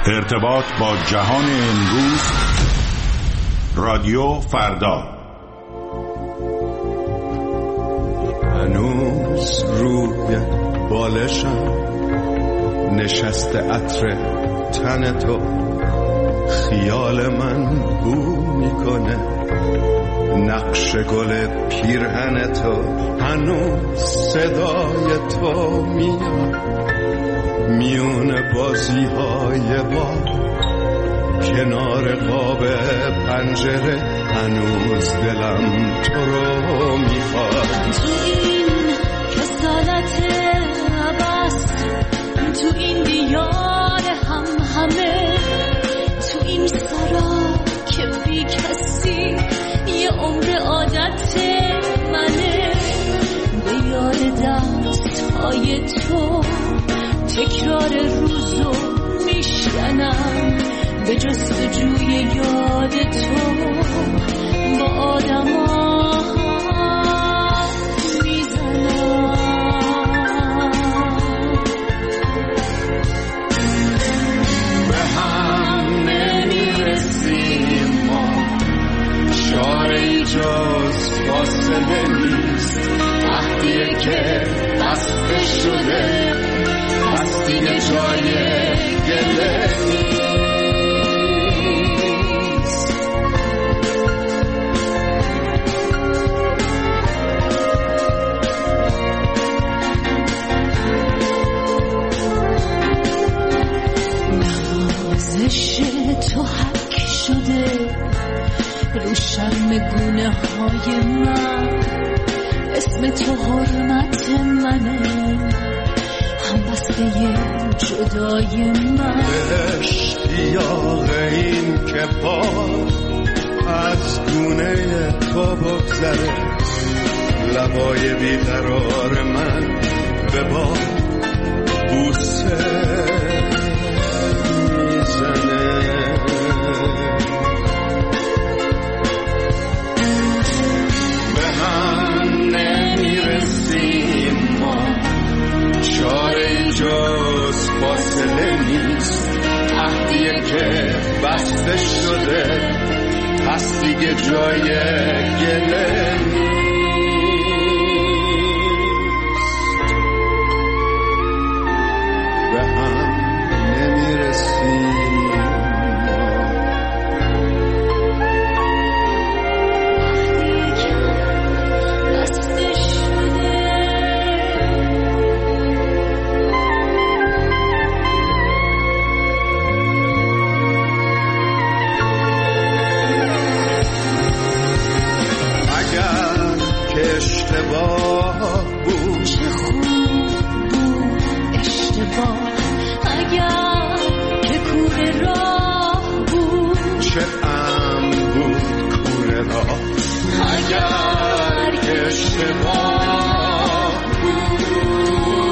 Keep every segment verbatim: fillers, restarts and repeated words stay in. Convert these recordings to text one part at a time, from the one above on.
ارتباط با جهان امروز، رادیو فردا. هنوز روی بالشم نشسته عطر تن تو، خیال من بو میکنه نقش گل پیرهن تو. هنوز صدای تو میاد میون بازی های با کنار قاب پنجره. هنوز دلم تو رو میخواد. تو این کسالت عباس، تو این دیار هم همه، تو این سرا که بی کسی یه عمر عادت منه. به یاد دست های تو تکرار روزو میشکنم، به جستجوی یاد تو با آدم ها میزنم. به هم نمیرسیم ما، چاره‌ای جز فاصله نیست. وقتیه که بسته شده پس دیگه جای گله نیست. نوازش تو حک شده رو شرم گونه های من، اسم تو حرمت منه، هم بسته جدای من. اشتیاق این که بار از گونه تو بگذره، لبای بیقرار من به بار بوسه میزنه. به هم نمیرسیم ما، چاره جز فاصله نیست. عهدیه که بسته شده پس دیگه جای گله نیست. به هم نمیرسیم اشتباه بود. چه خوب بود اشتباه، اگر که کوره راه بود. چه ام بود کوره راه، اگر که اشتباه بود.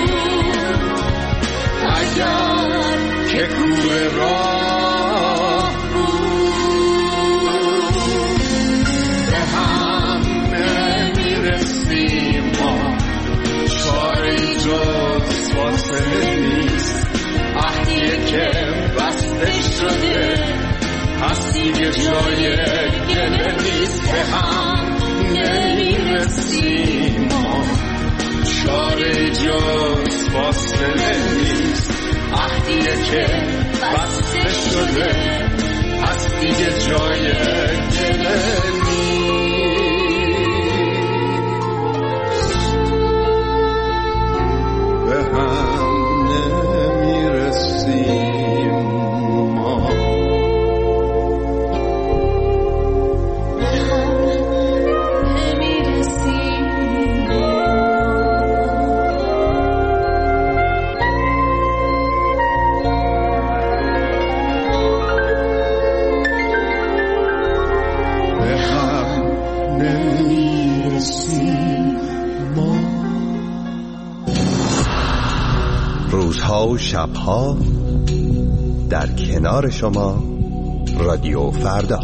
اگر که کوره راه بود. به هم نمیرسیم ما، چاره‌ای جز فاصله نیست. عهدیه که بسته شده پس دیگه جای گله نیست. به هم نمیرسیم ما، چاره‌ای جز فاصله نیست. عهدیه که بسته شده پس دیگه جای گله نیست. به هم نمیرسیم ما. به هم نمیرسیم به هم نمیرسیم ما. روزها و شبها در کنار شما، رادیو فردا.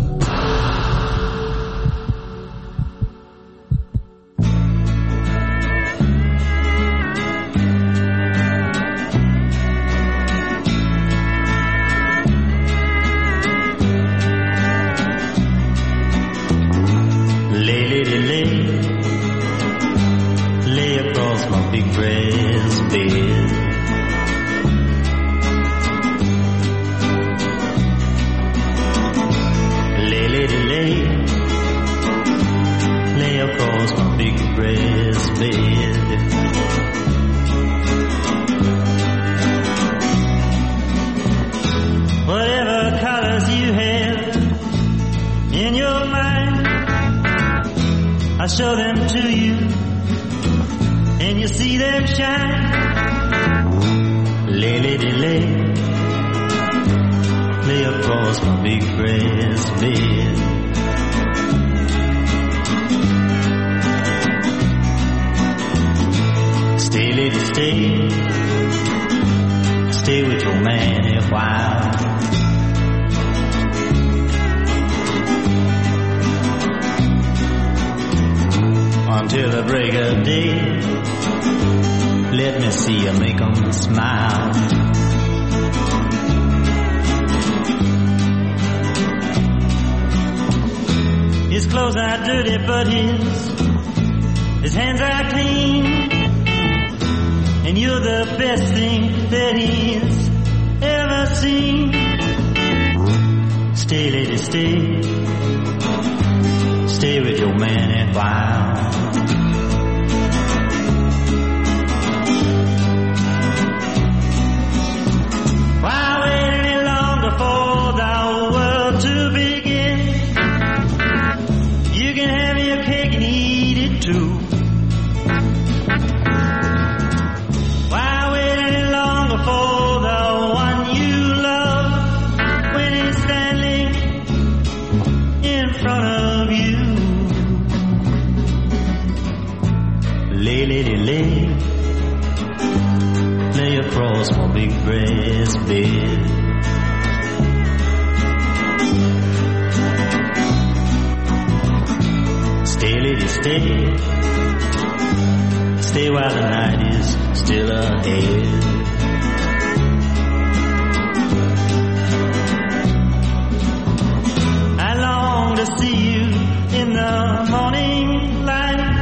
show them to you, and you see them shine. Lay, lady, lay, lay across my big brass bed. Stay, lady, stay, stay with your man a while. Until the break of day, let me see you make them smile. His clothes are dirty, but his his hands are clean, and you're the best thing that he's ever seen. Stay, lady, stay, stay with your man a while. Why wait any longer for the world to begin? You can have your cake and eat it too. Why wait any longer for the one you love when he's standing in front of you? Lay, lady, lay, lay across my big brass bed. Stay, lady, stay, stay while the night is still ahead. I long to see you in the morning light.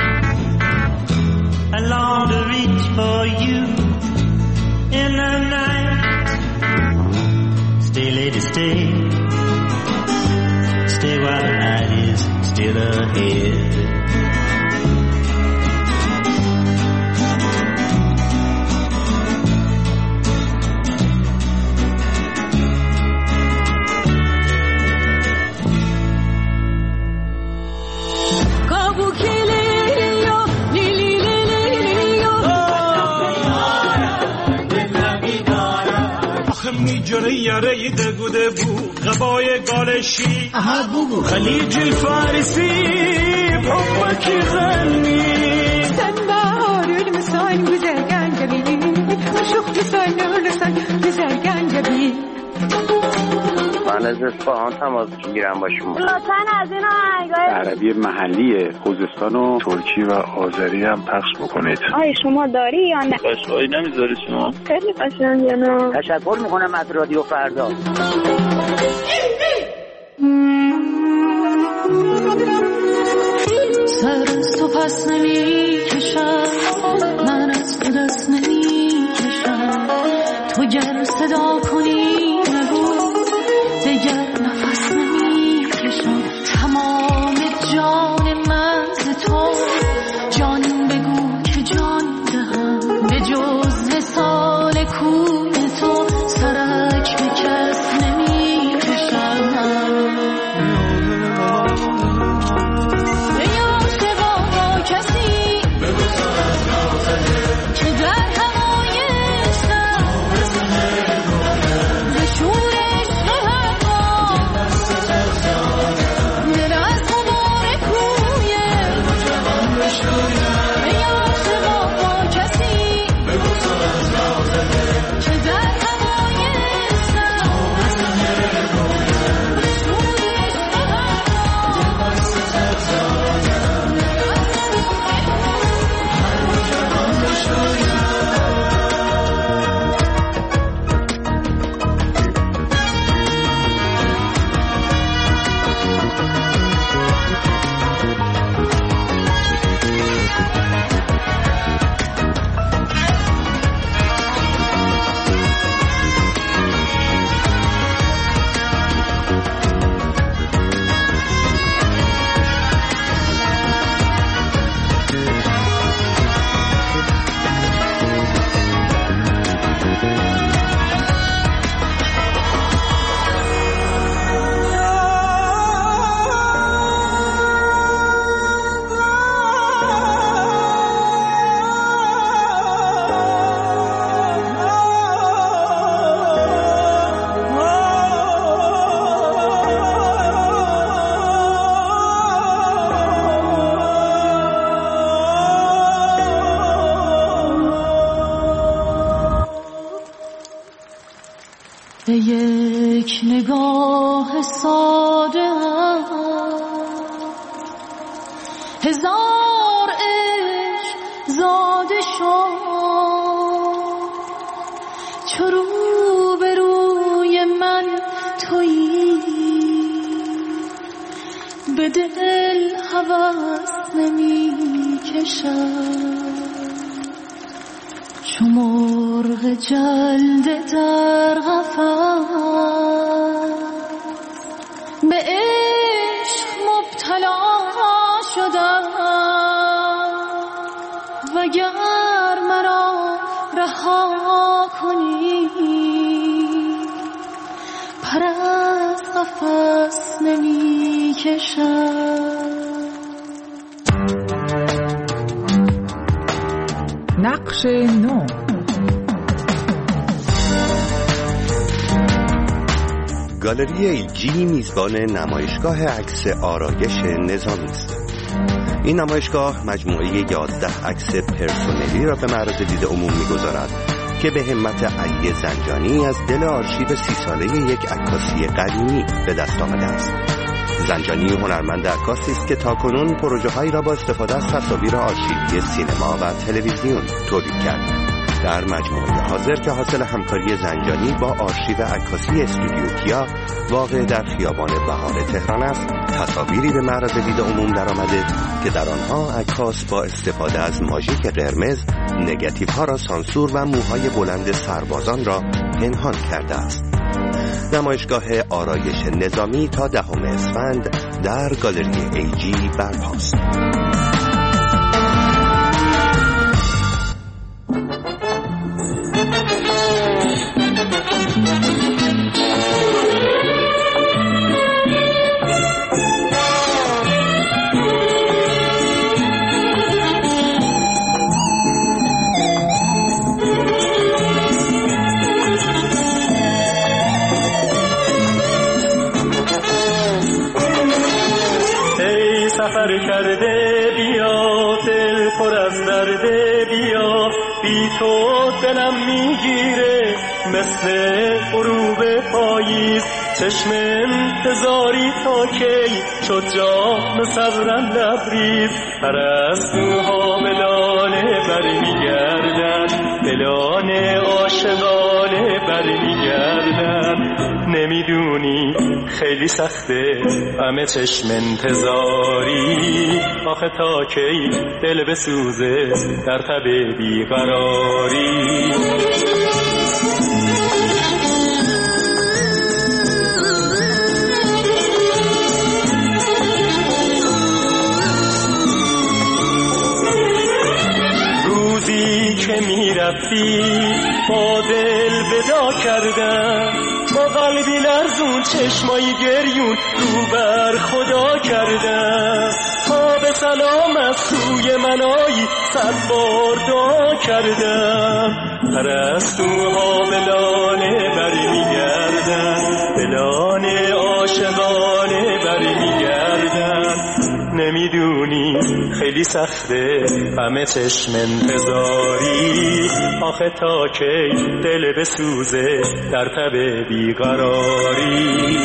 I long to reach for you in the night. Stay, lady, stay, stay while the night is still ahead. میجره یاره دگوده بو غبای گالشی خلیج الفارسی بحبك غني سنبار المسان güzel gencebi çok güzel ölürsen güzel gencebi. من از اصفهان تماس میگیرم با شما. لطفاً از این آهنگای عربی محلی خوزستان و ترکی و آذری هم پخش بکنید. آی شما داری یا نه؟ قشقایی نمیذاری شما؟ خیلی قشنگه نه. تشکر میکنم از رادیو فردا. سر تو پس نمی کشم، من از تو دست نمی کشم. تو گر صدا کنی نگو دیگر نفس نمی کشم. تمام جان من ز تو، جان بگو که جان دهم. به جز وصال کوی تو سرک به کس نمی کشم. Cause I به یک نگاه ساده هزار عشق زاده شد، چو رو به روی من تویی به دل هوس نمی کشد، چو مرغ جلده در قفس به عشق مبتلا شدم، وگر مرا رها کنی پر از قفس نمی کشم. نقش نو. گالری ایجی میزبان نمایشگاه عکس آرایش نظامی است. این نمایشگاه مجموعه یازده عکس پرسونلی را به معرض دید عموم می‌گذارد که به همت علی زنجانی از دل آرشیو سی ساله یک عکاسی قدیمی به دست آمده است. زنجانی هنرمند عکاسی است که تاکنون پروژه‌هایی را با استفاده از تصاویر آرشیوی سینما و تلویزیون تولید کرده. در مجموعه حاضر که حاصل همکاری زنجانی با آرشیو عکاسی استودیو کیا واقع در خیابان بهار تهران است، تصاویری به معرض دید عموم درآمده که در آنها عکاس با استفاده از ماژیک قرمز نگاتیوها را سانسور و موهای بلند سربازان را پنهان کرده است. نمایشگاه آرایش نظامی تا دهم اسفند در گالری ایجی برپاست. سفر کرده بیا، دل پر از درده بیا، بی تو دلم میگیره مثل غروب پاییز، چشم انتظاری تا کی شد جام صبرم لبریز، پرستوها به لانه برمیگردن، دلان عاشقانه برمیگردن، نمیدونی خیلی سخته همه چشم انتظاری، آخه تا کی دل بسوزه در تب بیقراری. روزی که میرفتی با دل ودا کردم، با قلبی لرزون چشمایی گریون رو بر خدا کردم، تا به سلام از سوی من آیی صد بار دعا کردم، پرستوها به لانه برمیگردن، به لانه عاشقانه برمیگردن، نمیدونی خیلی سخته همه چشم انتظاری، آخه تا کی دل بسوزه در تب بیقراری.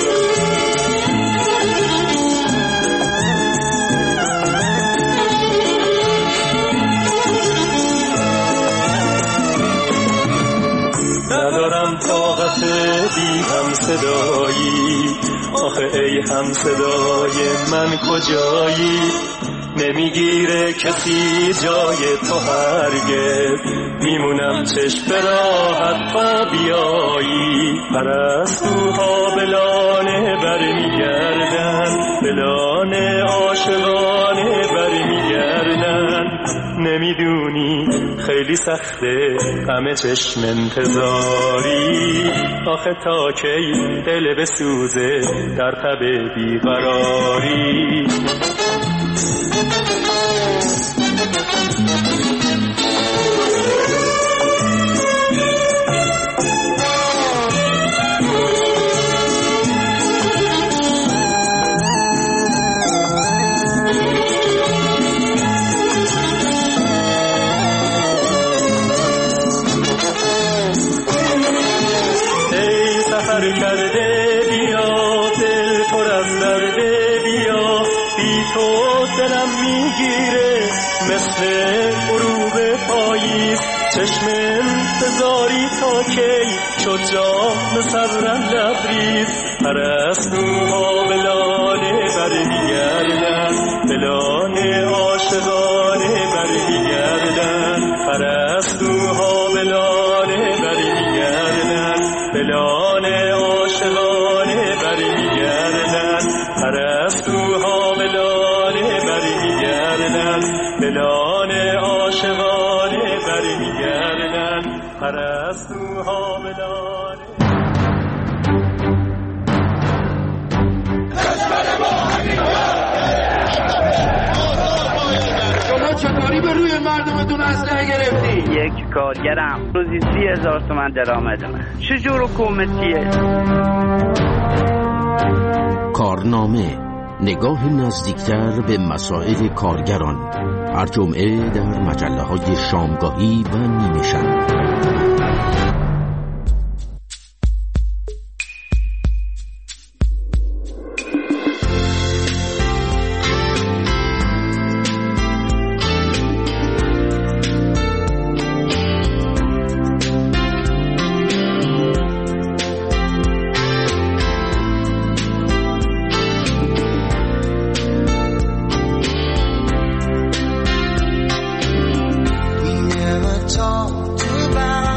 ندارم طاقت بی هم صدایی، آخه ای هم صدای من کجایی، نمیگیره کسی جای تو هرگز، میمونم چشم به راحت تا بیایی، پرستوها به لانه برمیگردن، به لانه عاشقانه برمیگردن، نمیدونی خیلی سخته همه چشم انتظاری، آخه تا کی دل بسوزه در تب بیقراری. سر کرده بیا دل پر از درده بیا بی تو دلم میگیره مثل غروب پاییز چشم انتظاری تا کی شد جام سرم لبریز پرستوها به لاله برمیگردن به لاله عاشقانه برمیگردن پرستوها به لاله برمیگردن به لاله عاشقانه برمیگردن پرستوها به لاله برمیگردن به لاله عاشقانه برمیگردن پرستوها به لاله. شما چطوری به روی مردمتون اسلحه گرفتی؟ یک کارگرم روزی سی هزار تومن درآمد من. چجور حکومتیه؟ کارنامه، نگاه نزدیکتر به مسائل کارگران، هر جمعه در مجله های شامگاهی و نیمه شب. Talked about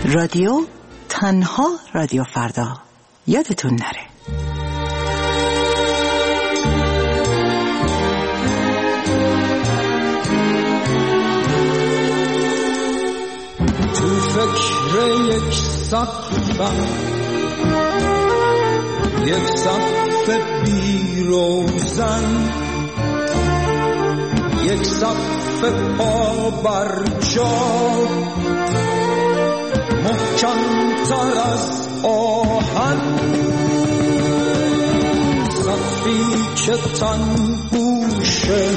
رادیو تنها رادیو فردا، یادتون نره. تو فکر یک سقفم، یک سقف بی روزن، یک سقف پا بر جا، محکم تر از آهن، سقفی که تن گوشه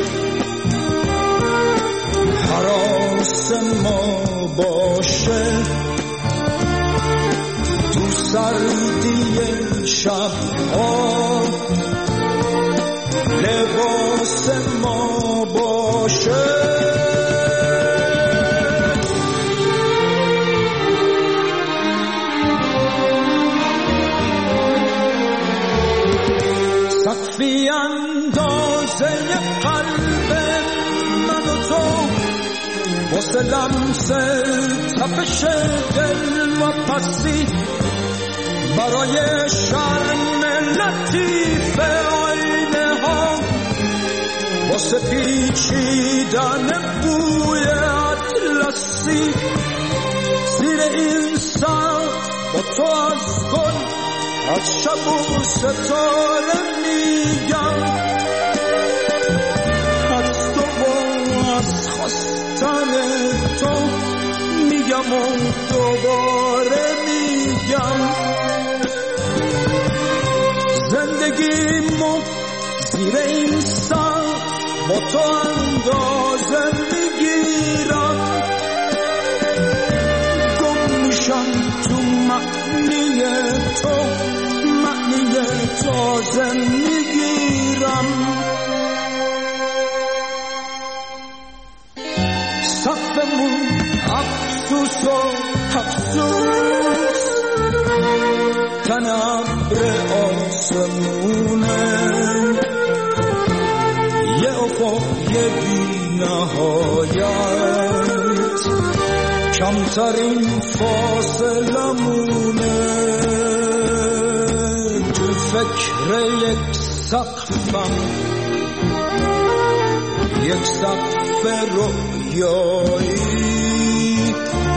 حراس ما باشه، تو سردی شبها لباس ما باشه. سقفی اندازه قلب من و تو، واسه لمس تپش دل و پسی، برای شرم لطیف آینه ها، واسه پیچیدن بوی اطلسی، زیر این سقف با تو از گل، از شب و ستاره میگم، از تو و از خواستن تو میگم و دوباره میگم، زندگیمو زیر این سقف با تو اندازه میگیرم، گم میشم تو معنی تو، معنی تازه میگیرم. سقفمون افسوس و افسوس، تن ابر آسمونه، یه افق یه بی نهایت، کمترین فاصله مونه، تو فکر یک سقفم، یک سقف رویایی،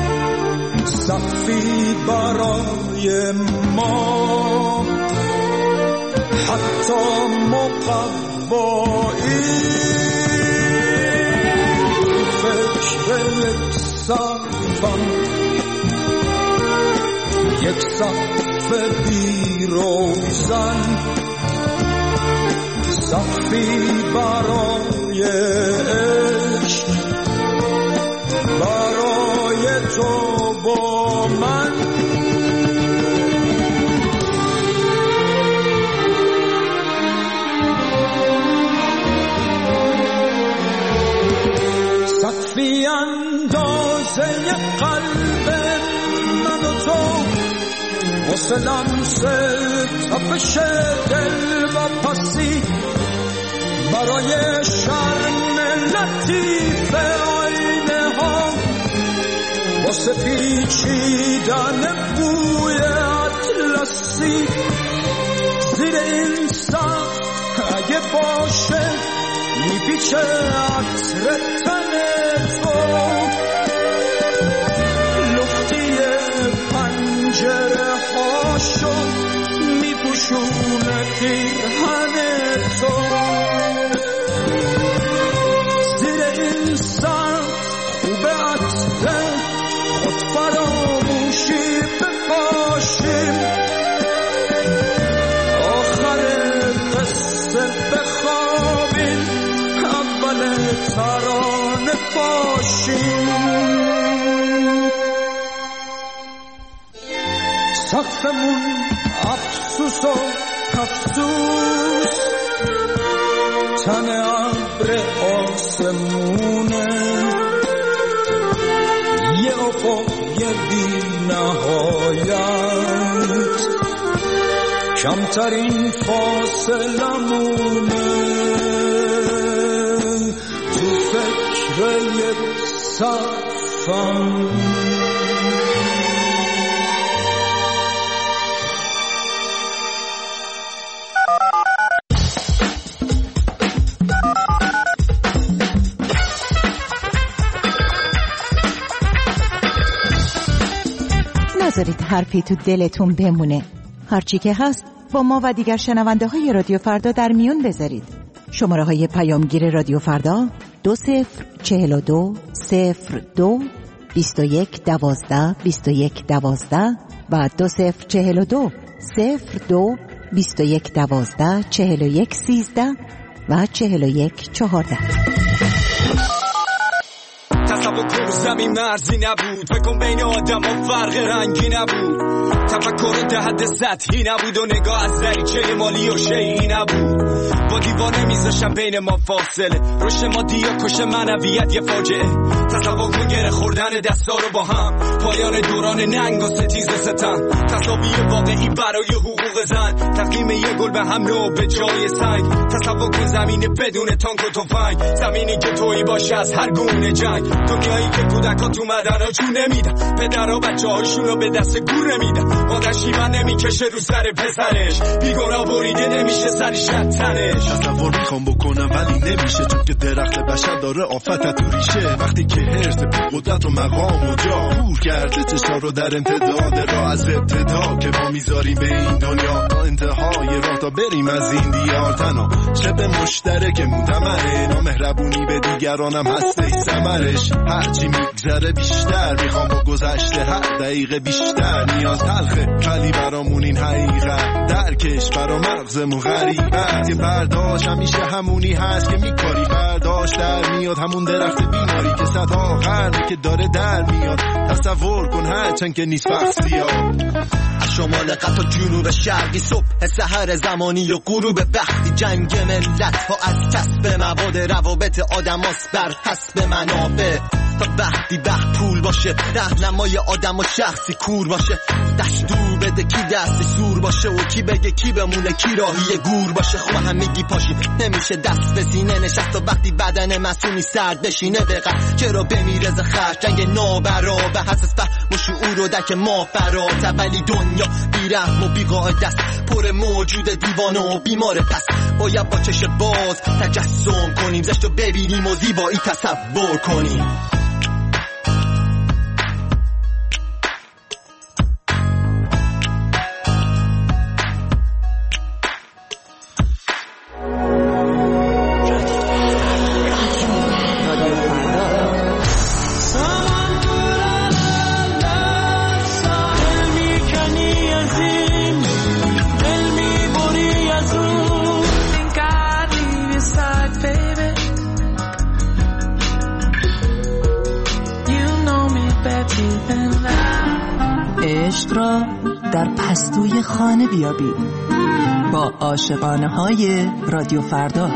سقفی برای ما حتی مقوایی، فکر یک سقفم، یک سقف بی روزن، سقفی برای عشق، برای تو با من. سقفی اندازه قلب من و تو، واسه لمس تپش دل و پسی، برای شرم لطیف آینه ها، واسه پیچیدن بوی اطلسی، زیر این سقف اگه باشه میپیچه عطر تن تو، لختی پنجره هاشو میپوشونه پیرهن تو، زیر این سقف خوب عطر خود فراموشی بپاشیم، آخر قصه بخوابیم، اول ترانه باشیم. سقفمون افسوس و افسوس، تن ابر آسمونه، یه افق یه بی نهایت، کمترین فاصله مونه، تو فکر یک سقفم، نذارید حرفی تو دلتون بمونه. هرچی که هست با ما و دیگر شنونده های رادیو فردا در میون بذارید. شماره های پیامگیر رادیو فردا دو صفر چهل و دو صفر دو بیست و یک دوازده بیست و یک دوازده و دو صفر چهل و دو صفر دو بیست و یک دوازده چهل و یک سیزده و چهل و یک چهارده. تصور کن زمین مرزی نبود، بکن بین آدم ها فرق رنگی نبود، تفکر ده حد سطحی نبود و نگاه از دریچه مالی و شیعی نبود. با دیوار نمیذاشم بین ما فاصله، رشد مادی یا کش معنویت یه فاجعه. تصور کن گره خوردن دستا رو با هم، پایان دوران ننگ و ستیز ستم، تصاویر واقعی برای حقوق زن، تقدیم یه گل به هم نو به جای سنگ. تصور کن زمین بدون تانک و تفنگ، زمینی که تویی باشه از هر گونه جنگ، دنیایی که کودکا تو مدرها جون نمیدن، پدرها بچه هاشون رو به دست گور نمیدن، مادر شیون نمیکشه رو سر پسرش، بیگناه بریده نمیشه سرش تنش. تصور میخوام بکنم ولی نمیشه، چون که درخت بشر داره آفت تو ریشه. وقتی که هرس بی قدرت و مقام و جا کور کرده چشا رو در امتداد را، از ابتدا که ما میذاریم به این دنیا تا انتهای راه تا بریم از این دیار. تنها شب مشترک متمره، نامهربونی به دیگرانم هسته ثمرش. هرچی میگذره بیشتر میخوام با گذشته هر دقیقه بیشتر، نیاز تلخه ولی برامون این حقیقت، درکش برا مغزمون غریبه. یه برداشت همیشه همونی هست که میکاری، برداشت در میاد همون درخت بیماری که صدها قرنه که داره در میاد. تصور کن هرچند که نیست فقصیات، شمال قطع جنوب شرقی، صبح سحر زمانی و غروب وقتی، جنگ ملت ها از کسب مواد، روابط آدم هاست بر حسب منابع. تا وقتی وقت پول باشه، راهنمای آدم و شخصی کور باشه، دستور بده کی دستی سور باشه و کی بگه کی بمونه کی راهی گور باشه. خب همگی پاشی نمیشه دست به سینه نشست، تا وقتی بدن مسئولی سرد بشینه بقید چرا بمیره ز خرج جنگ نابرا به حساس فهم و شعور و دک ما فرات. ولی دنیا بیرحم و بیقاعده است، پر موجود دیوانه و بیمار، پس باید با چش باز تجسم کنیم، زشت رو ببینیم و زیبایی تصور کنیم. عشق را در پستوی خانه بیابید با عاشقانه های رادیو فردا.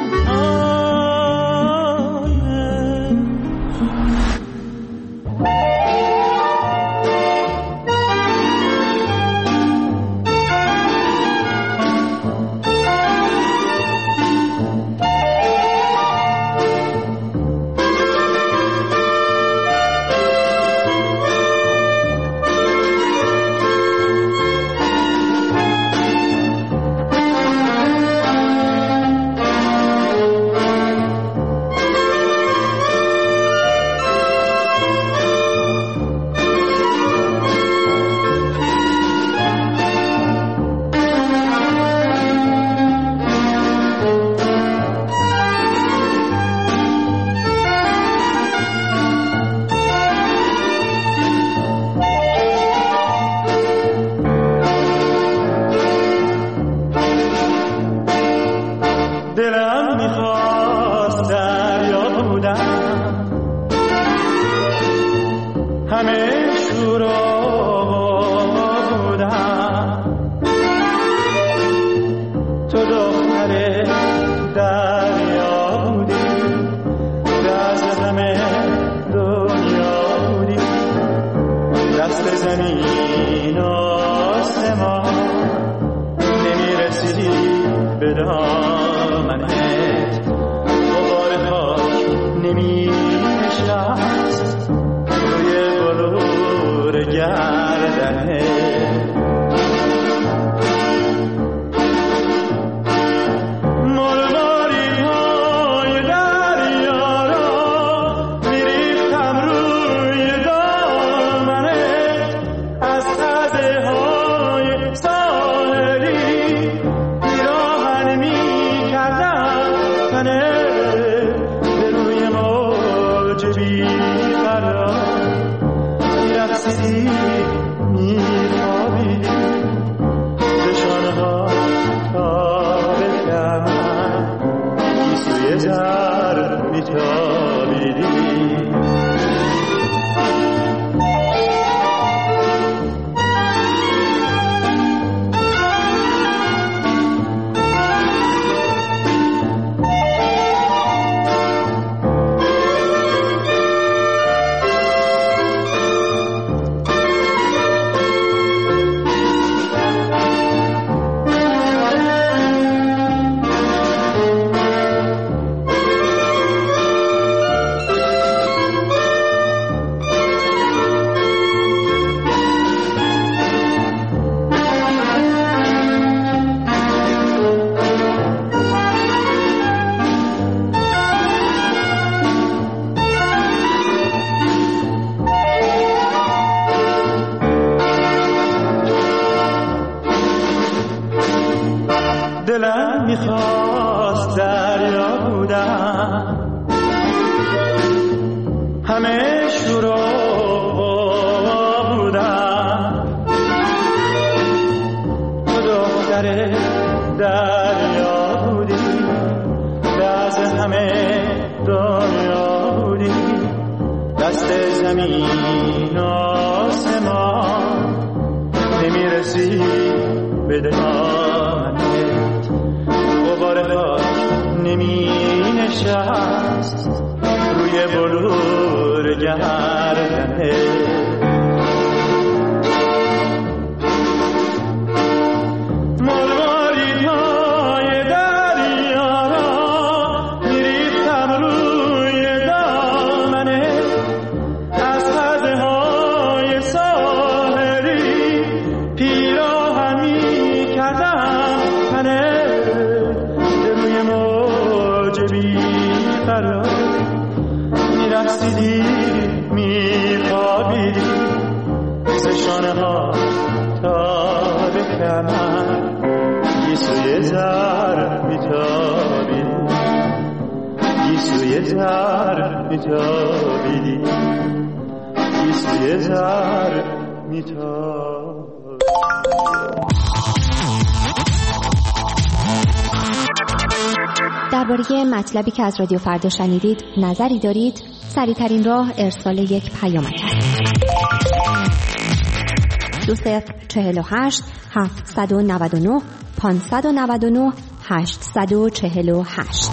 از میرسی میخوابیدی زشانها تا به کمن گیسوی زر میتابیدی دلم میخواست دریا بودم همه شورا بودم تو دختر دریا بودی راز همه دنیا بودی دست زمین آسمان نمیرسی به دامنت غبار خاک نمی نشست روی بلور گردنت گیسوی زر میتابیدی گیسوی زر میتابیدی گیسوی زر میتابیدی. درباره مطلبی که از رادیو فردا شنیدید نظری دارید؟ سریع‌ترین راه ارسال یک پیامک است. دو صفر چهل و هشت هفتصد و نود و نه پانصد و نود و نه هشتصد و چهل و هشت.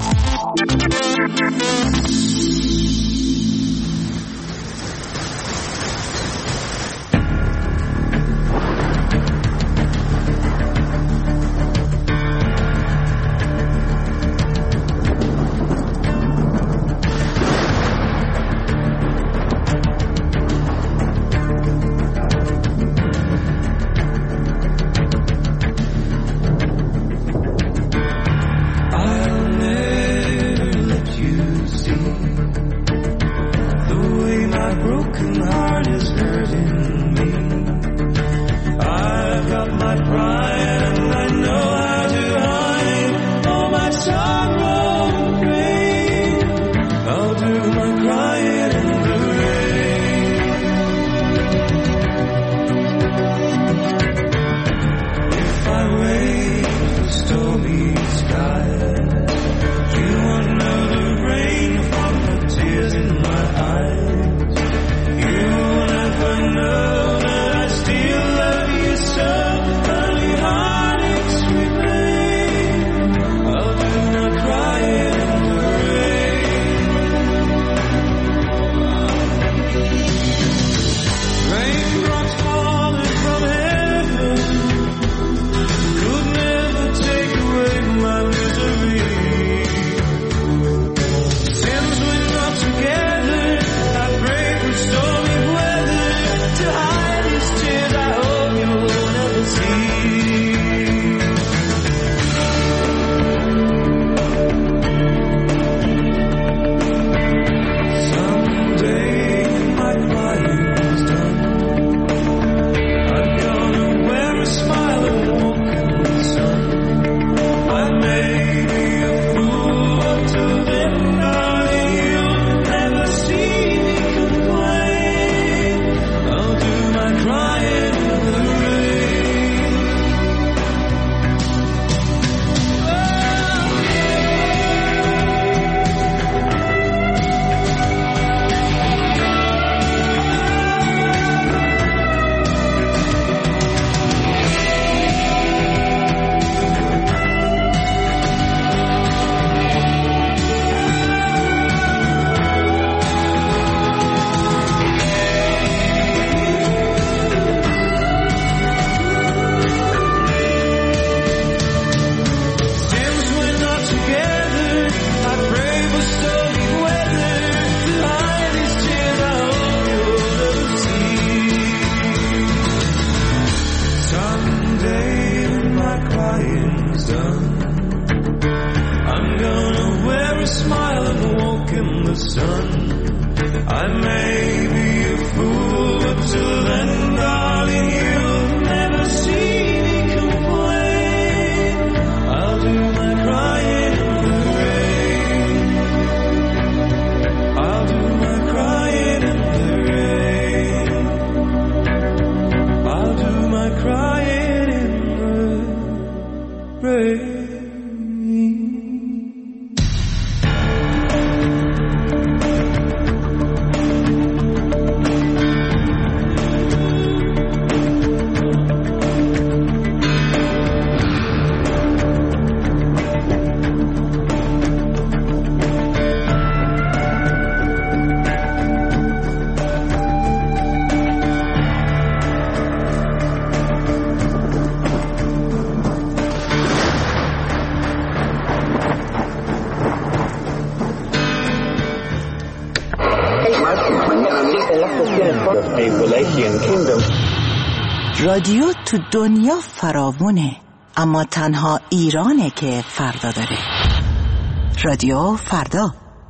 رادیو تو دنیا فراوونه، اما تنها ایرانه که فردا داره. رادیو فردا.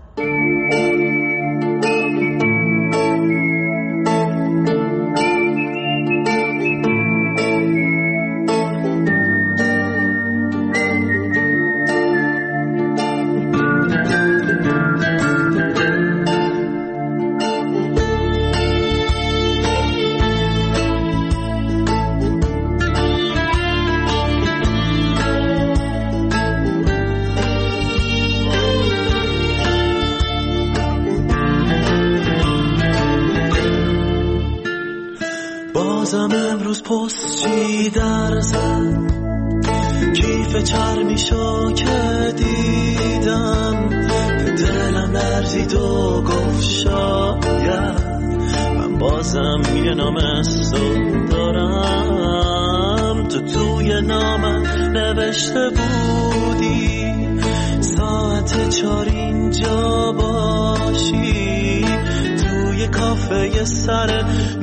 بازم امروز پستچی در زد، کیف چرمیشو که دیدم، دلم لرزید و گفت شاید من بازم یه نام استون دارم. تو توی نامم نوشته بودی ساعت چار اینجا باشی، توی کافه سر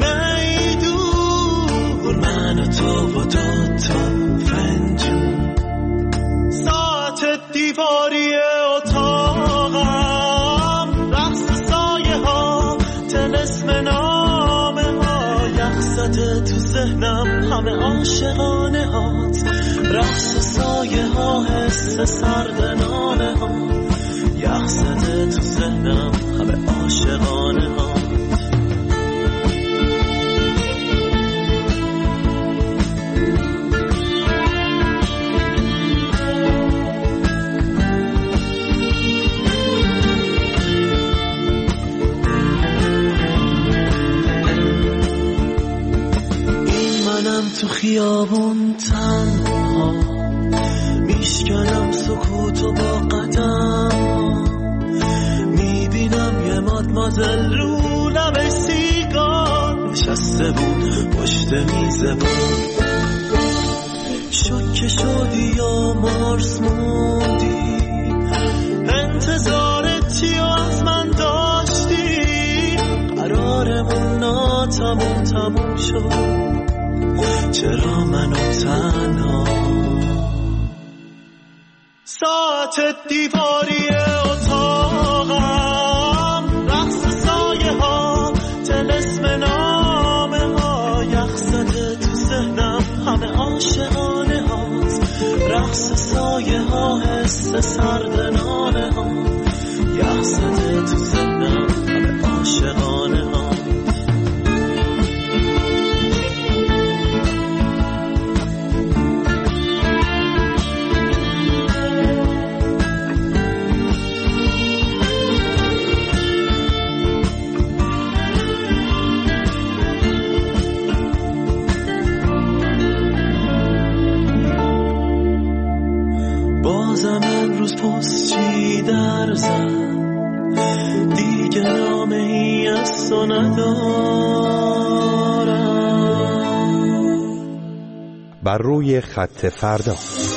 من و تو و دو تا فنجون، ساعت دیواری اتاقم، رقص سایه ها، طلسم نامه ها، یخ زده تو ذهنم همه عاشقانه هات، رقص سایه ها، حس سرد نامه ها، یخ زده تو ذهنم همه عاشقانه ها. تو خیابون تنها میشکنم سکوتو با قدم، میبینم یه مادمازل رو لب سیگار نشسته بود پشت میز بود، شوکه شدی یا مارس موندی، انتظارت چی از من داشتی، قرارمون ناتموم تموم شد، چرا منو تنها، ساعت دیواری اتاقم، رقص سایه ها، طلسم نامه ها، یخ زده تو ذهنم همه عاشقانه هات، رقص سایه ها، حس سرد نامه ها، یخ زده تو ذهنم همه عاشقانه ها. بازم امروز پستچی در زد، دیگه نامه ای از تو ندارم. بر روی خط فردا.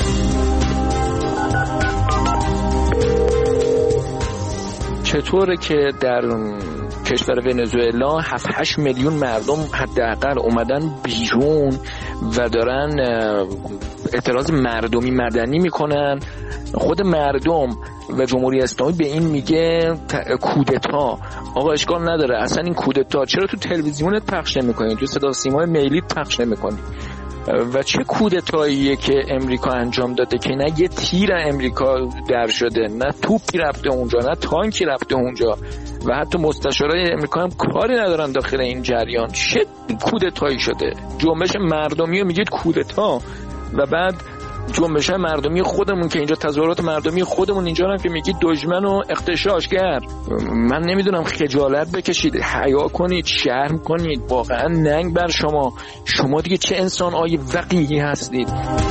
چطوره که در کشور ونزوئلا هفت هشت میلیون مردم حداقل اومدن بیرون و دارن اعتراض مردمی مدنی میکنن، خود مردم و جمهوری اسلامی به این میگه کودتا. آقا اشکال نداره اصلا این کودتا، چرا تو تلویزیونت پخش نمیکنی، تو صدا سیمای ملیت پخش نمیکنی؟ و چه کودتاییه که امریکا انجام داده که نه یه تیر امریکا در شده، نه توپی رفته اونجا، نه تانکی رفته اونجا و حتی مستشارای امریکا هم کاری ندارن داخل این جریان. چه کودتایی شده؟ جنبش مردمی رو میگید کودتا و بعد جنبش مردمی خودمون که اینجا تظاهرات مردمی خودمون اینجا هم که میگید دشمن و اغتشاشگر. من نمیدونم، خجالت بکشید، حیا کنید، شرم کنید، واقعا ننگ بر شما. شما دیگه چه انسان آی وقیحی هستید.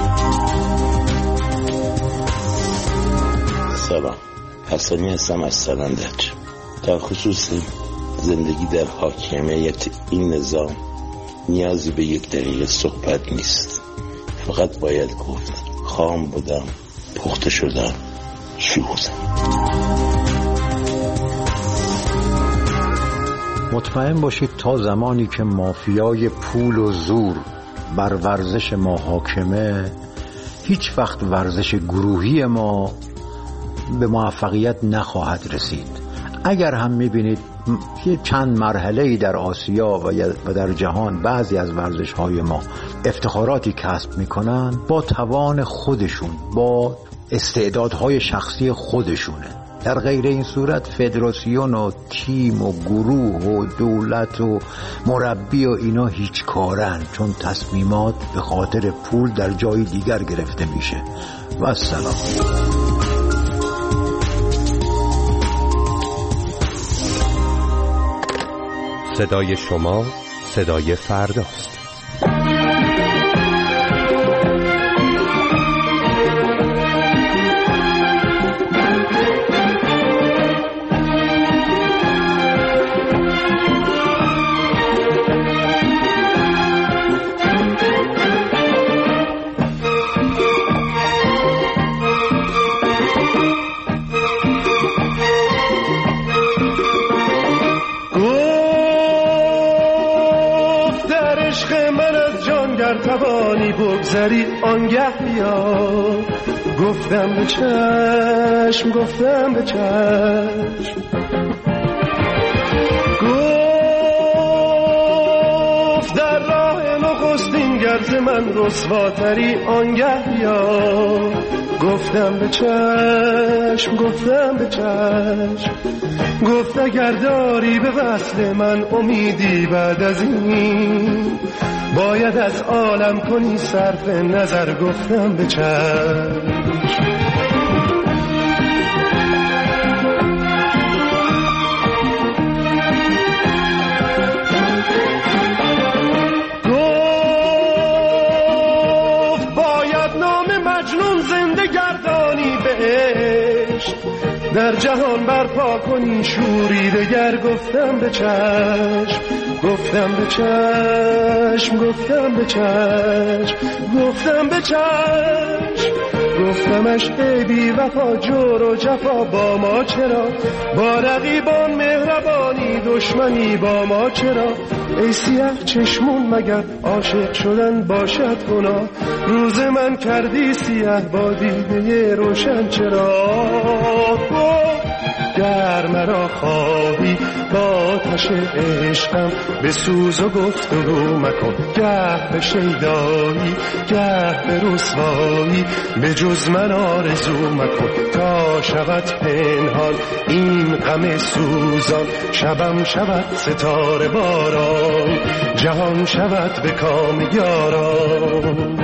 سلام، حسنی هستم از سرندج. در خصوص زندگی در حاکمیت این نظام نیازی به یک دقیقه صحبت نیست، فقط باید گفت خام بودم، پخته شدم، شوختم. مطمئن باشید تا زمانی که مافیای پول و زور بر ورزش ما حاکمه، هیچ وقت ورزش گروهی ما به موفقیت نخواهد رسید. اگر هم میبینید یه چند مرحله‌ای در آسیا و در جهان بعضی از ورزش‌های ما افتخاراتی کسب میکنن، با توان خودشون، با استعدادهای شخصی خودشونه. در غیر این صورت فدراسیون و تیم و گروه و دولت و مربی و اینا هیچ کارن، چون تصمیمات به خاطر پول در جای دیگر گرفته میشه. و السلام. صدای شما صدای فرداست. بگذری آنگه بیا، گفتم به چشم، گفتم به چشم، گفت در راه نخستین گرز من رسواتری آنگه بیا، گفتم به چشم، گفتم به چشم، گفت اگر داری به وصل من امیدی بعد از این، باید از عالم کنی صرف نظر، گفتم به چشم. گفت باید نام مجنون زنده گردانی به عشق، در جهان برپا کنی شوری دگر، گفتم به چشم، گفتم به چشم، گفتم به چشم، گفتم به چشم، گفتمش ای بی وفا جور و جفا با ما چرا، با رقیبان مهربانی دشمنی با ما چرا، ای سیاه چشمون مگر عاشق شدن باشد گناه، روز من کردی سیاه با دیده روشن چرا، گر مرا خواهی با آتش عشقم به سوز و گفتگو مکن، گه به شیدایی گه به رسوایی به جز من آرزو مکن، تا شود پنهان این غم سوزان، شبم شود ستاره باران، جهان شود به کام یاران.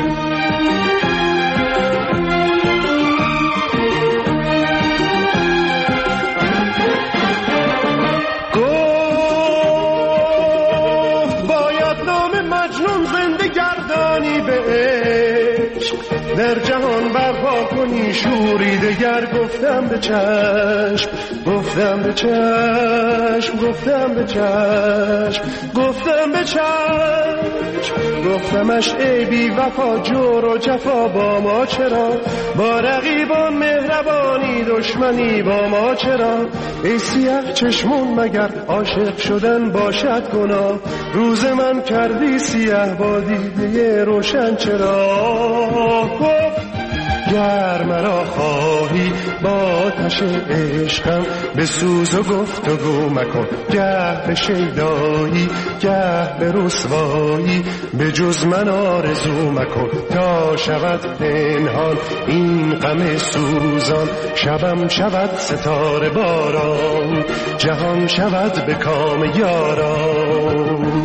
در جهان برپا کنی شوری دگر، گفتم به چشم، گفتم به چشم، گفتم به چشم، گفتم به چشم، گفتمش ای بی وفا جور و جفا با ما چرا، با رقیبان مهربانی دشمنی با ما چرا، ای سیاه چشمون مگر عاشق شدن باشد گناه، روز من کردی سیاه با دیده روشن چرا، گر مرا خواهی با آتش عشقم به سوز و گفتگو مکن، گه به شیدایی گه به رسوایی به جز من آرزو مکن، تا شود پنهان این غم سوزان، شبم شود ستاره باران، جهان شود به کام یاران.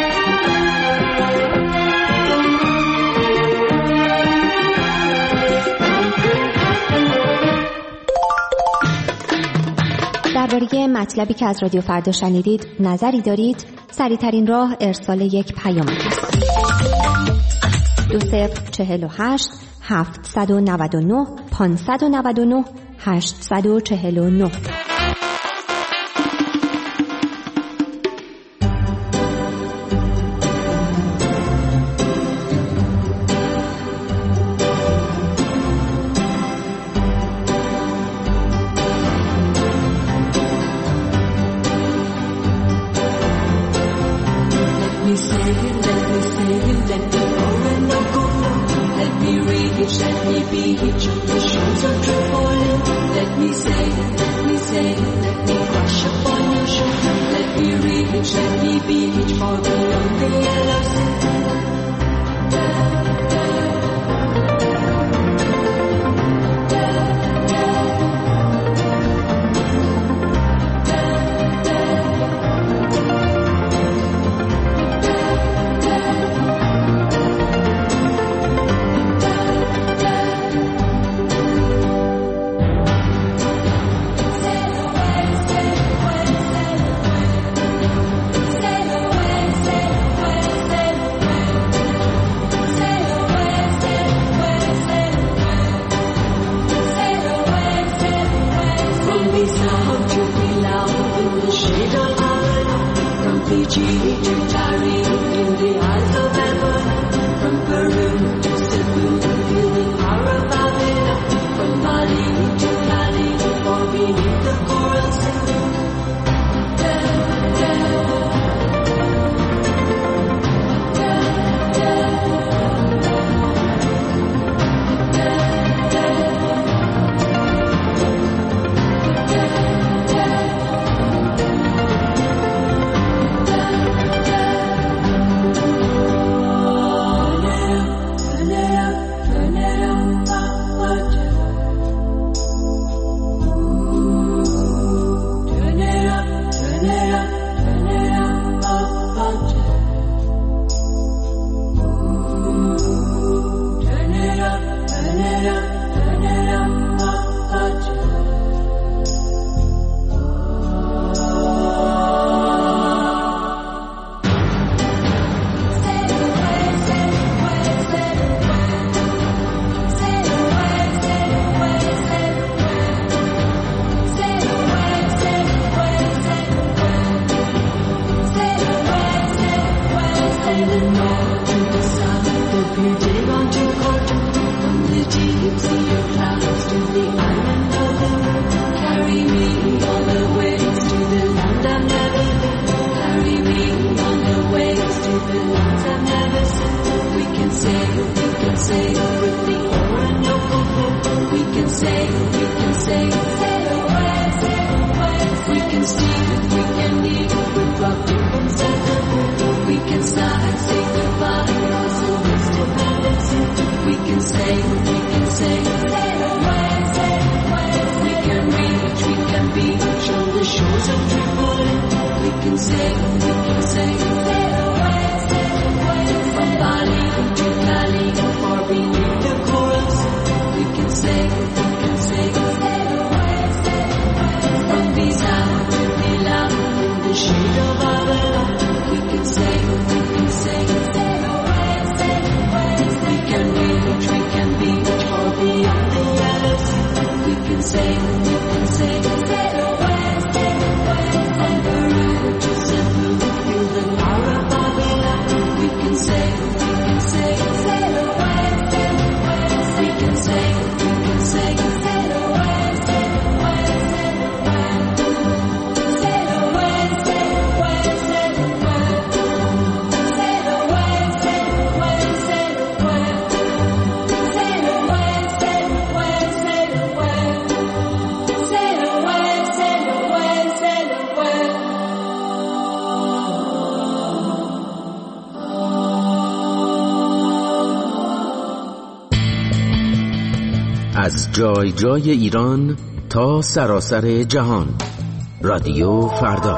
درباره مطلبی که از رادیو فردا شنیدید نظری دارید؟ سریع‌ترین راه ارسال یک پیام است. دو صفر چهل و هشت هفتصد و نود و نه پانصد و نود و نه هشتصد و چهل و نه. از جای جای ایران تا سراسر جهان، رادیو فردا.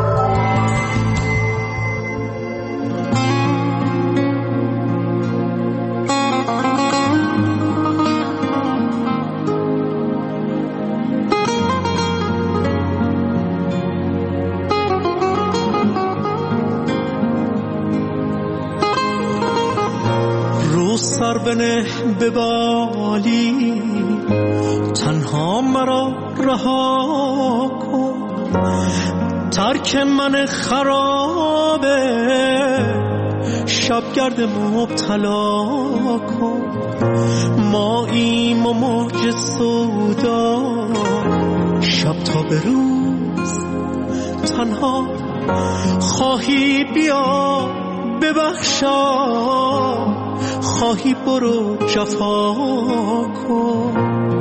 سر بنه به بالی، تنها مرا رها کن، ترک من خرابه، شبگرد مبتلا کن، ماییم و موج سودا، شب تا به روز تنها خواهی بیا ببخشا خواهی برو جفا کن.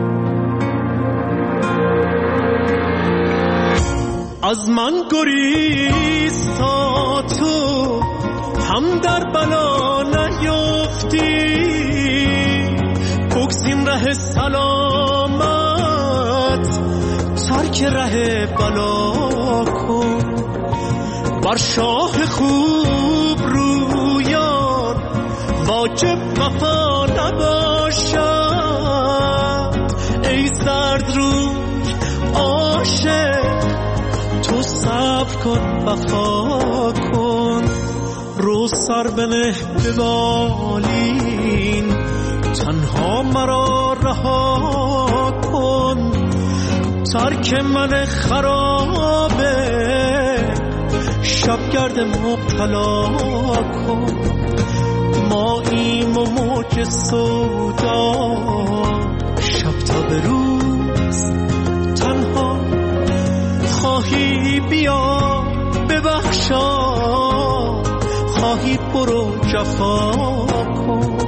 از من گریز تا تو هم در بلا نیفتی، بگزین ره سلامت ترک ره بلا کن. بر شاه خوب رویان واجب وفا نباشد، ای زرد روی عاشق تو صبر کن وفا کن. رو سر بنه به بالین تنها مرا رها کن. ترک من خرابه شبگرد مبتلا کن. ما ایم و موج سودا شب تا به روز تنها. خواهی بیا ببخشا خواهی برو جفا کن.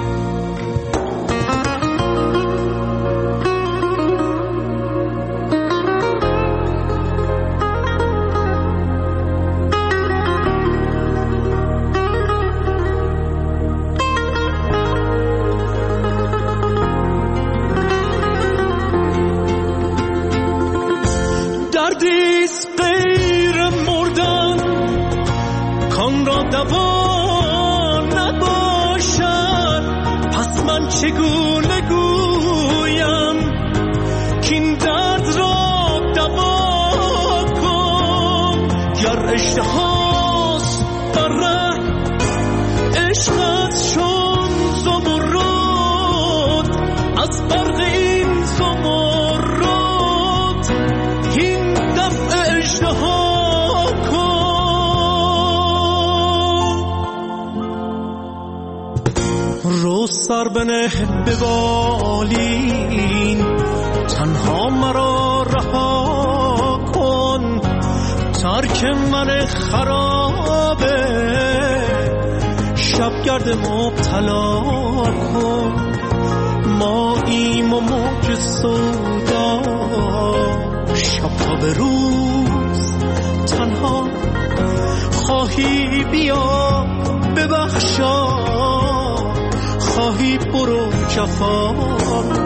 دردیست غیر مردن کان را دوا نباشد، پس من چگونه گویم کین درد را دوا کن. گر اشتهاست بر ره عشقت چون زمرد، از برق این زمرد هین دفع اشتها کن. رو سر بنه به بالین تنها مرا رها کن. ترک من خرابه شبگرد مبتلا کن. ما ایم و موج سودا شب تا به روز تنها. خواهی بیا ببخشا خواهی برو جفا کن.